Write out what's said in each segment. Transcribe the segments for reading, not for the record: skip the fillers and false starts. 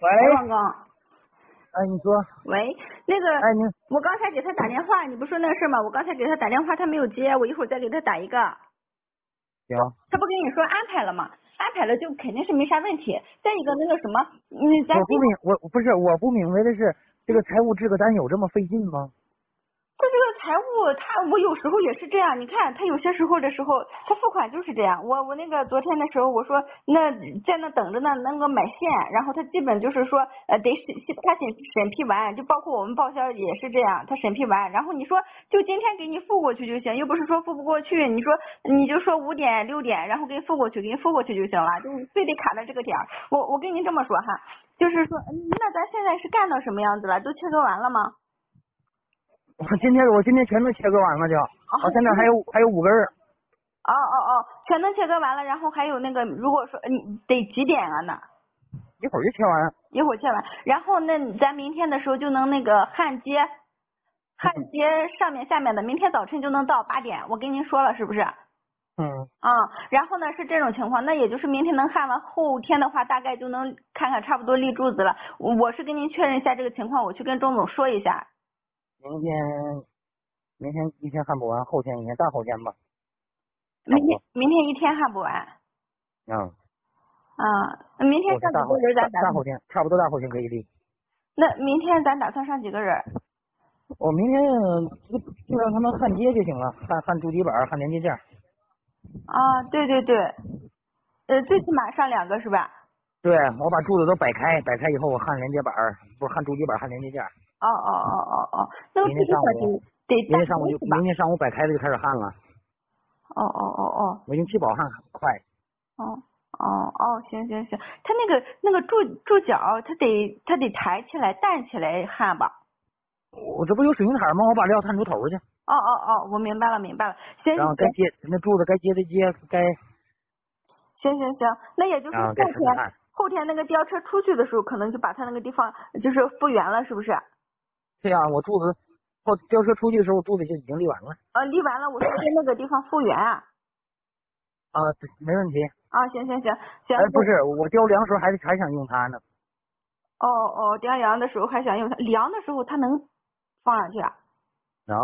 喂， 王刚， 哎，你说， 喂，那个， 哎，你我刚才给他打电话，你不说那个事吗？我刚才给他打电话，他没有接，我一会儿再给他打一个。 行， 他不跟你说安排了吗？安排了就肯定是没啥问题。再一个那个什么，咱我不是我不明白的是，这个财务制个单有这么费劲吗？ 他这个财务，我有时候也是这样。你看，他有些时候的时候，他付款就是这样。我那个昨天的时候，我说那在那等着呢，那个买线，然后他基本就是说，得他审批完，就包括我们报销也是这样，他审批完，然后你说就今天给你付过去就行，又不是说付不过去，你说你就说5点6点，然后给你付过去，给你付过去就行了，就非得卡在这个点儿。我跟你这么说哈，就是说，那咱现在是干到什么样子了？都切割完了吗？ 我今天全都切割完了就，我现在还有5根儿。 全都切割完了，然后还有那个，如果说你得几点了呢？ 一会儿就切完。 一会儿切完，然后那咱明天的时候就能那个焊接上面下面的，明天早晨就能到8点，我跟您说了是不是？ 嗯， 然后呢是这种情况，那也就是明天能焊完，后天的话大概就能看看差不多立柱子了。我是跟您确认一下这个情况，我去跟钟总说一下。 明天一天焊不完，后天一天，大后天吧。 明天一天焊不完。 嗯， 明天上几个人咱大后天差不多大后天可以立。 那明天咱打算上几个人？ 我明天就让他们焊接就行了，焊主机板，焊连接件。 对，最起码上2个是吧？ 对，我把柱子都摆开以后我焊连接板，不是焊主机板，焊连接件。 那我明天上午得明天上午摆开了就开始焊了。我用气保焊快。 行，他那个柱脚，他得抬起来担起来焊吧？ 我这不有水泥台吗？我把料探出头去。 我明白了。行， 然后该接那柱子该接的接， 行，那也就是后天那个吊车出去的时候，可能就把他那个地方就是复原了，是不是？ 对呀，我柱子吊车出去的时候，柱子就已经立完了。 立完了，我说那个地方复原啊。 对，没问题。 行。 哎，不是，我吊梁时候还想用它呢。 吊梁的时候还想用它，量的时候它能放上去啊？ 能。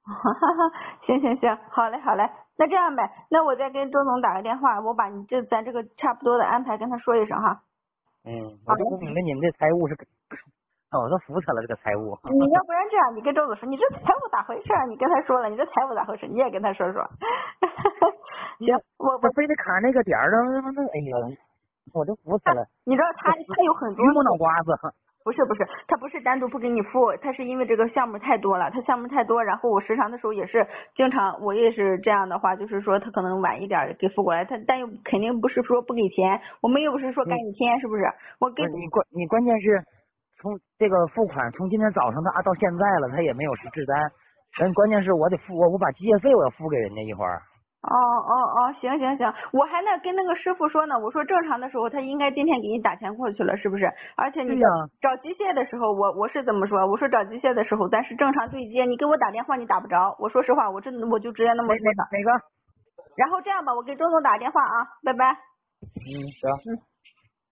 行，好嘞，那这样呗，那我再跟周总打个电话，我把咱这个差不多的安排跟他说一声哈。 我就不明白你们这财务是，我都服他了这个财务。 你要不然这样，你跟周总说，你这财务咋回事？你跟他说了，你这财务咋回事？你也跟他说。行，我非得卡那个点儿，那哎呀，我都服他了。 你知道他有很多榆木脑瓜子。 不是，他不是单独不给你付，他是因为这个项目太多了，他项目太多，然后我时常的时候也是经常，我也是这样的话，就是说他可能晚一点给付过来，但又肯定不是说不给钱，我们又不是说赶一天，是不是？ 你关键是从这个付款从今天早上到现在了，他也没有实质单，关键是我得付我把机械费我要付给人家一会儿。 行，我还跟那个师傅说呢，我说正常的时候他应该今天给你打钱过去了，是不是？而且你找机械的时候，我是怎么说？我说找机械的时候咱是正常对接，你给我打电话你打不着，我说实话，我就直接那么说的。 哪个？ 然后这样吧，我给周总打电话啊，拜拜。 行。